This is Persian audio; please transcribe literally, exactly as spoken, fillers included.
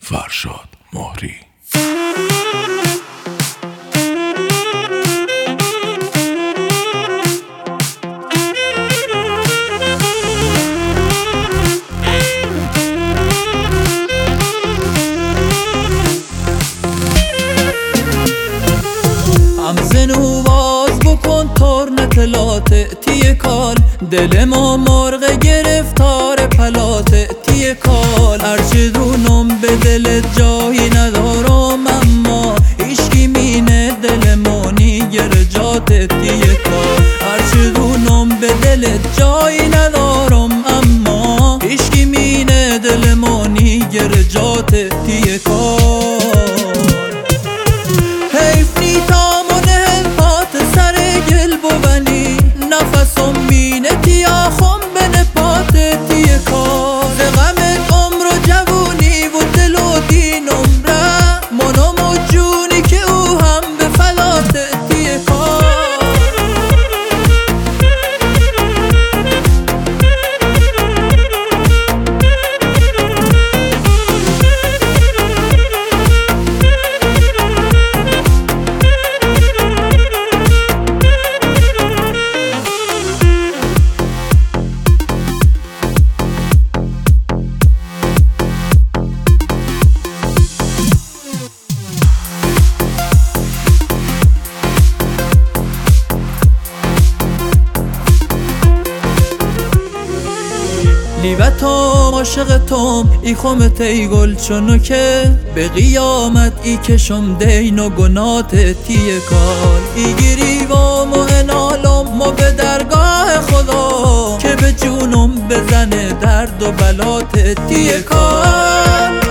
فرشاد مهری. همزنو باز بکن ترنت لاته تیه کال، دل ما مرغ گرفتار پلاته تیه کال. هرچی دونم به دلت جایی ندارم، اما عشقی مینه دل مانی گرجات تیه کال. هرچی دونم به دلت جایی ندارم، اما عشقی مینه دل مانی گرجات تیه کال. حیف نیتام نفسم مینه تیا خم بن پات تیه کار. غمت عمر و جوونی و دل و دینم ره، منم و جونی که او هم به فلات تیه کار. لیبتام عاشقتم ای خمت ای گل چونو که به قیامت ای کشم دین و گنات تیه کال. ای گریوام و انالم و به درگاه خدا، که به جونم بزنه درد و بلات تیه کال.